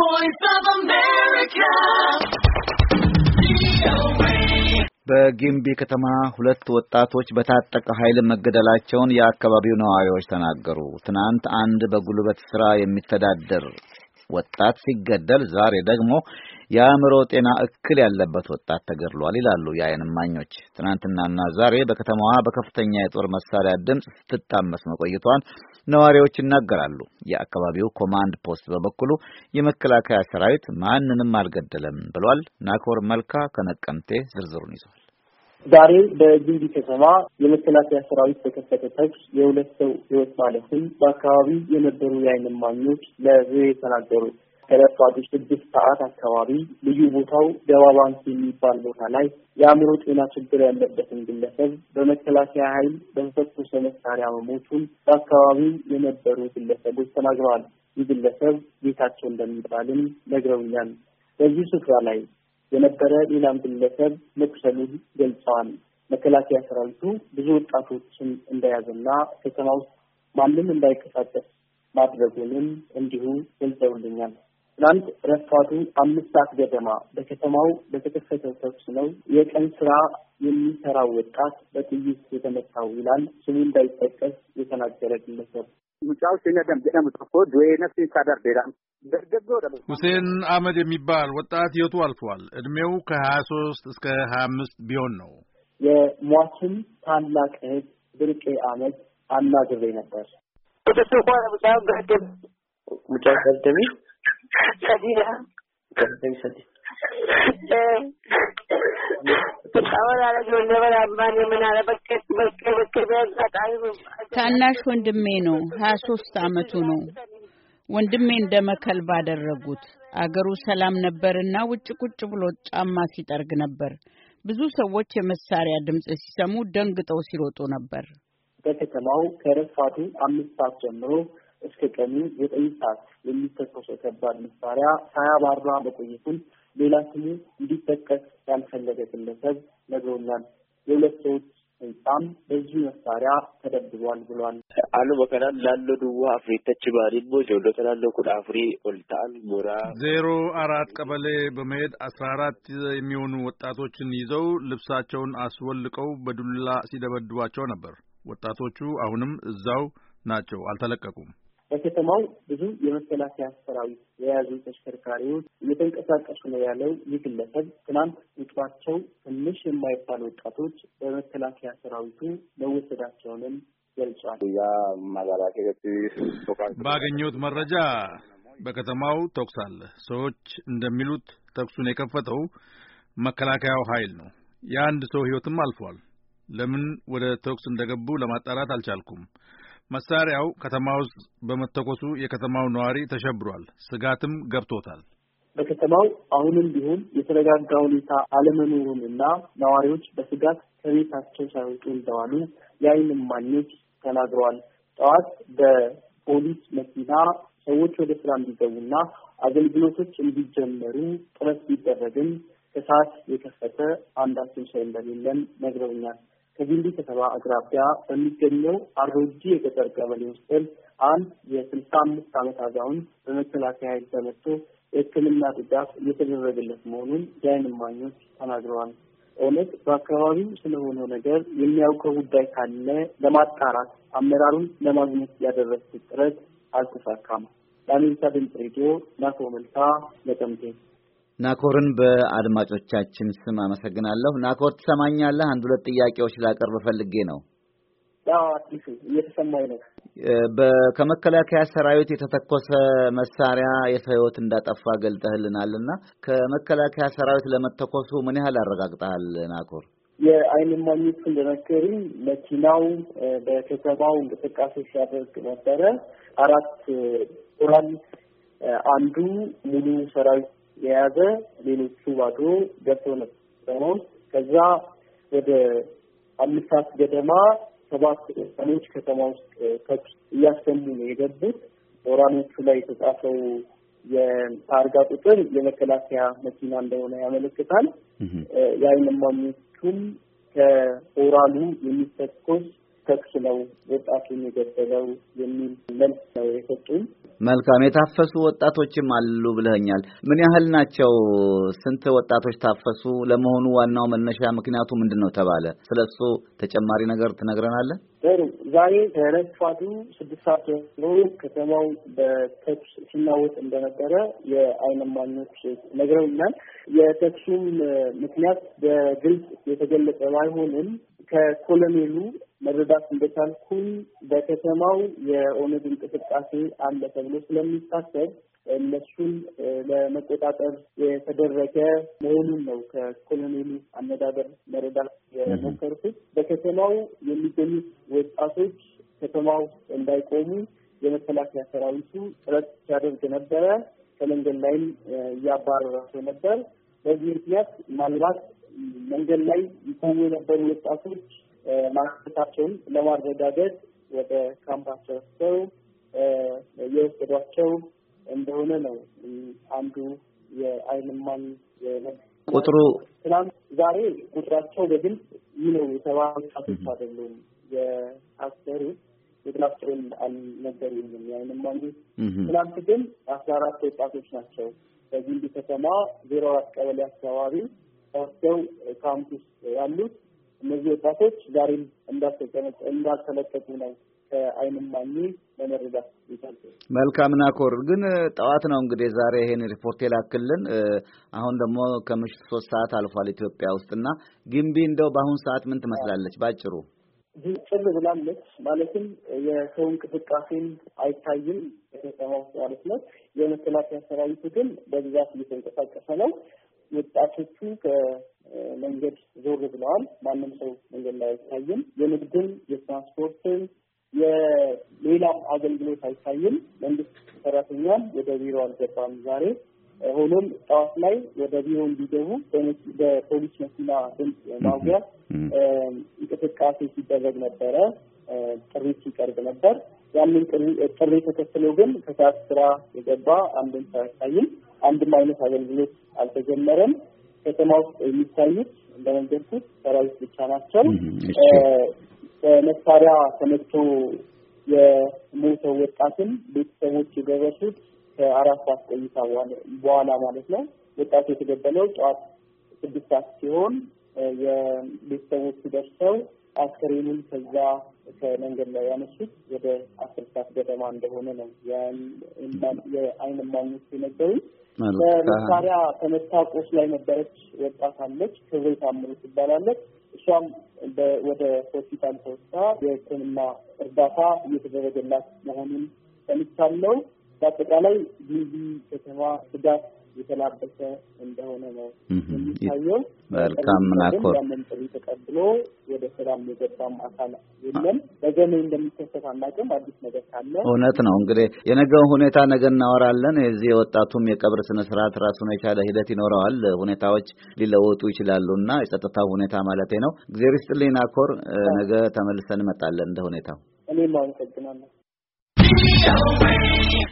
voice of America. በጊምቢ ከተማ ሁለት ወጣቶች በታጠቀ ኃይል መገደላቸውን የአካባቢው ነዋሪዎች ተናገሩ። ትናንት አንድ በጉልበት ስራ የሚተዳደር ወጣት ሲገደል ዛሬ ደግሞ የአእምሮ ጤና እክል ያለበት ወጣት ተገድሏል ይላሉ የዓይን እማኞች። ትናንትናና ዛሬ በከተማዋ በከፍተኛ የጦር መሳሪያ ድምጽ ስትታመስ መቆየቷን ነዋሪዎች ይናገራሉ። የአካባቢው ኮማንድ ፖስት በበኩሉ የመከላከያ ሰራዊት ማንንም አልገደለም ብሏል። ናኮር መልካ ከነቀምቴ ዝርዝሩን ይዟል። ዛሬ በጊምቢ ከተማ የመከላከያ ሰራዊት በከፈተ ተኩስ የሁለት ሰው ሕይወት ማለፉን በአካባቢው የነበሩ የዓይን እማኞች ለቪኦኤ ተናገሩ። ከረፋዱ 6 ሰዓት አካባቢ ልዩ ቦታው ደባ ባንክ የሚባል ቦታ ላይ የአእምሮ ጤና ችግር ያለበትን ግለሰብ በመከላከያ ኃይል በተተኮሰ መሳሪያ መሞቱን በአካባቢው የነበሩ ግለሰቦች ተናግረዋል። ይህ ግለሰብ ጌታቸው እንደሚባልም ነግረውኛል። በዚህ ስፍራ ላይ የነበረ ሌላም ግለሰብ መቁሰሉን ገልጸዋል። መከላከያ ሰራዊቱ ብዙ ወጣቶችን እንደያዘና ከተማ ውስጥ ማንም እንዳይንቀሳቀስ ማድረጉንም እንዲሁ ገልጸውልኛል። ትናንት ረፋዱ 5 ሰዓት ገደማ በከተማው በተከፈተው ተኩስ ነው የቀን ስራ የሚሰራው ወጣት በጥይት የተመታው ይላል ስሙ እንዳይጠቀስ የተናገረ ግለሰብ። ሁሴን አህመድ የሚባል ወጣት ህይወቱ አልፏል። እድሜው ከ23 እስከ 25 ቢሆን ነው። የሟችን ታላቅ እህት ብርቄ አህመድ አናግሬ ነበር። ታናሽ ወንድሜ ነው። 23 አመቱ ነው። ወንድሜ እንደመከል ባደረጉት አገሩ ሰላም ነበርና ውጭ ቁጭ ብሎ ጫማ ሲጠርግ ነበር። ብዙ ሰዎች የመሳሪያ ድምጽ ሲሰሙ ደንግጠው ሲሮጡ ነበር። በከተማው ከረፋዱ 5 ሰዓት ጀምሮ እስከ ቀኑ 9 ሰዓት የሚተኮሰው ከባድ መሳሪያ ሳያባራ መቆየቱን ሌላ ስሙ እንዲጠቀስ ያልፈለገ ግለሰብ ነግሮኛል። የሁለት ሰዎች ህንጻም በዚህ መሳሪያ ተደብድቧል ብሏል። አሉ በከናን ላሎ ዱዋ አፍሪተች ባሪን ሞጆሎ ተላሎ ኩዳፍሪ ኦልታን ሞራ 04 ቀበሌ በመሄድ 14 የሚሆኑ ወጣቶችን ይዘው ልብሳቸውን አስወልቀው በዱላ ሲደበድቧቸው ነበር። ወጣቶቹ አሁንም እዛው ናቸው፣ አልተለቀቁም። በከተማው ብዙ የመከላከያ ሰራዊት የያዙ ተሽከርካሪዎች እየተንቀሳቀሱ ነው ያለው ይህ ግለሰብ ትናንት ቁጥራቸው ትንሽ የማይባል ወጣቶች በመከላከያ ሰራዊቱ መወሰዳቸውንም ገልጿል። ባገኘሁት መረጃ በከተማው ተኩስ አለ። ሰዎች እንደሚሉት ተኩሱን የከፈተው መከላከያው ኃይል ነው። የአንድ ሰው ህይወትም አልፏል። ለምን ወደ ተኩስ እንደገቡ ለማጣራት አልቻልኩም። መሳሪያው ከተማ ውስጥ በመተኮሱ የከተማው ነዋሪ ተሸብሯል፣ ስጋትም ገብቶታል። በከተማው አሁንም ቢሆን የተረጋጋ ሁኔታ አለመኖሩንና ነዋሪዎች በስጋት ከቤታቸው ሳይወጡ እንደዋሉ የዓይን እማኞች ተናግረዋል። ጠዋት በፖሊስ መኪና ሰዎች ወደ ስራ እንዲገቡና አገልግሎቶች እንዲጀመሩ ጥረት ቢደረግም ከሰዓት የከፈተ አንዳችም ሰው እንደሌለም ነግረውኛል። ከጊምቢ ከተማ አቅራቢያ በሚገኘው አሮጂ የገጠር ቀበሌ ውስጥ አንድ የ65 ዓመት አዛውንት በመከላከያ ኃይል ተመቶ የሕክምና ድጋፍ እየተደረገለት መሆኑን የዓይን እማኞች ተናግረዋል። ኦነግ በአካባቢው ስለሆነው ነገር የሚያውቀው ጉዳይ ካለ ለማጣራት አመራሩን ለማግኘት ያደረጉት ጥረት አልተሳካም። ለአሜሪካ ድምፅ ሬዲዮ ናኮር መልካ ነቀምቴ። ናኮርን በአድማጮቻችን ስም አመሰግናለሁ። ናኮር ትሰማኛለህ? አንድ ሁለት ጥያቄዎች ላቀርብ ፈልጌ ነው። አዲሱ እየተሰማኝ ነው። ከመከላከያ ሰራዊት የተተኮሰ መሳሪያ የሰው ሕይወት እንዳጠፋ ገልጠህልናልና ከመከላከያ ሰራዊት ለመተኮሱ ምን ያህል አረጋግጠሃል ናኮር? የዓይን እማኞች እንደነገሩኝ መኪናው በከተማው እንቅስቃሴ ሲያደርግ ነበረ። 4 ኦራል አንዱ ሙሉ ሰራዊት የያዘ ሌሎቹ ባዶ ገብተው ነበር። ከዛ ወደ 5 ሰዓት ገደማ 7 ሰዎች ከተማ ውስጥ ተኩስ እያሰሙ ነው የገቡት። ኦራኖቹ ላይ የተጻፈው የታርጋ ቁጥር የመከላከያ መኪና እንደሆነ ያመለክታል። የዓይን እማኞቹም ከኦራሉ የሚተኮስ ተኩስ ነው ወጣቱን የገደለው የሚል መልስ ነው የሰጡኝ። መልካም። የታፈሱ ወጣቶችም አሉ ብለኛል። ምን ያህል ናቸው? ስንት ወጣቶች ታፈሱ? ለመሆኑ ዋናው መነሻ ምክንያቱ ምንድነው ተባለ? ስለሱ ተጨማሪ ነገር ትነግረናለህ? ዛሬ ከረፋዱ 6 ሰዓት ጀምሮ ከተማው በተኩስ ሲናወጥ እንደነበረ የዓይን እማኞች ነግረውኛል። የተኩሱም ምክንያት በግልጽ የተገለጸ ባይሆንም ከኮሎኔሉ መረዳት እንደቻልኩኝ በከተማው የኦነግ እንቅስቃሴ አለ ተብሎ ስለሚታሰብ እነሱን ለመቆጣጠር የተደረገ መሆኑን ነው ከኮሎኔሉ አነጋገር መረዳት የሞከርኩት። በከተማው የሚገኙት ወጣቶች ከተማው እንዳይቆሙ የመከላከያ ሰራዊቱ ጥረት ሲያደርግ ነበረ። ከመንገድ ላይም እያባረራቸው ነበር። በዚህ ምክንያት ምናልባት መንገድ ላይ ይቆሙ የነበሩ ወጣቶች ማንነታቸውን ለማረጋገጥ ወደ ካምፓቸው የወሰዷቸው እንደሆነ ነው አንዱ የዓይን እማኝ ቁጥሩ ዛሬ ቁጥራቸው በግልጽ ይህ ነው የተባሉ ወጣቶች አይደሉም። የአስሩት ቁጥራቸውን አልነገሩኝም የዓይን እማኞች። ትናንት ግን 14 ወጣቶች ናቸው በጊምቢ ከተማ 04 ቀበሌ አካባቢ ተወስደው ካምፕ ውስጥ ያሉት። እነዚህ ወጣቶች ዛሬም እንዳልተለቀቁ ነው ከዓይን እማኝ ለመረዳት ይቻላል። መልካም ናኮር። ግን ጠዋት ነው እንግዲህ ዛሬ ይሄን ሪፖርት የላክልን። አሁን ደግሞ ከምሽቱ 3 ሰዓት አልፏል ኢትዮጵያ ውስጥና ጊምቢ እንደው በአሁን ሰዓት ምን ትመስላለች ባጭሩ? ጭር ብላለች። ማለትም የሰው እንቅስቃሴን አይታይም ከተማው ማለት ነው። የመከላከያ ሰራዊቱ ግን በብዛት እየተንቀሳቀሰ ነው። ወጣቶቹ ከመንገድ ዞር ብለዋል። ማንም ሰው መንገድ ላይ አይታይም። የንግድም የትራንስፖርትም የሌላም አገልግሎት አይታይም። መንግስት ሰራተኛም ወደ ቢሮ አልገባም ዛሬ። ሆኖም ጠዋት ላይ ወደ ቢሮ እንዲገቡ በፖሊስ መኪና ድምፅ ማጉያ እንቅስቃሴ ሲደረግ ነበረ። ጥሪ ሲቀርብ ነበር። ያንን ጥሪ ተከትሎ ግን ከሰዓት ስራ የገባ አንድም ሰው አይታይም። አንድም አይነት አገልግሎት አልተጀመረም። ከተማ ውስጥ የሚታዩት እንደነገርኩት ሰራዊት ብቻ ናቸው። በመሳሪያ ተመቶ የሞተው ወጣትን ቤተሰቦች የደረሱት ከ4 ሰዓት ቆይታ በኋላ ማለት ነው። ወጣቱ የተገደለው ጠዋት 6 ሰዓት ሲሆን የቤተሰቦቹ ደርሰው አስከሬኑን ከዛ ከመንገድ ላይ ያነሱት ወደ 10 ሰዓት ገደማ እንደሆነ ነው የዓይን እማኞች የነገሩኝ። በመሳሪያ ተመታ ቆስ ላይ ነበረች ወጣት አለች። ክብሬ ታምሩ ትባላለች። እሷም ወደ ሆስፒታል ተወስዳ የሕክምና እርዳታ እየተደረገላት መሆኑን ሰምቻለሁ። በአጠቃላይ ጊምቢ ከተማ ስጋት የተላበሰ እንደሆነ ነው የሚታየው። መልካም ናኮር። ያንን ጥሪ ተቀብሎ ወደ ሰላም የገባም አካል የለም። ነገ እንደሚከሰት አናውቅም። አዲስ ነገር ካለ እውነት ነው እንግዲህ የነገውን ሁኔታ ነገ እናወራለን። የዚህ የወጣቱም የቀብር ስነ ስርዓት ራሱን የቻለ ሂደት ይኖረዋል። ሁኔታዎች ሊለወጡ ይችላሉና የጸጥታው ሁኔታ ማለቴ ነው። እግዚአብሔር ይስጥልኝ ናኮር። ነገ ተመልሰን እንመጣለን እንደ ሁኔታው። እኔም አመሰግናለሁ።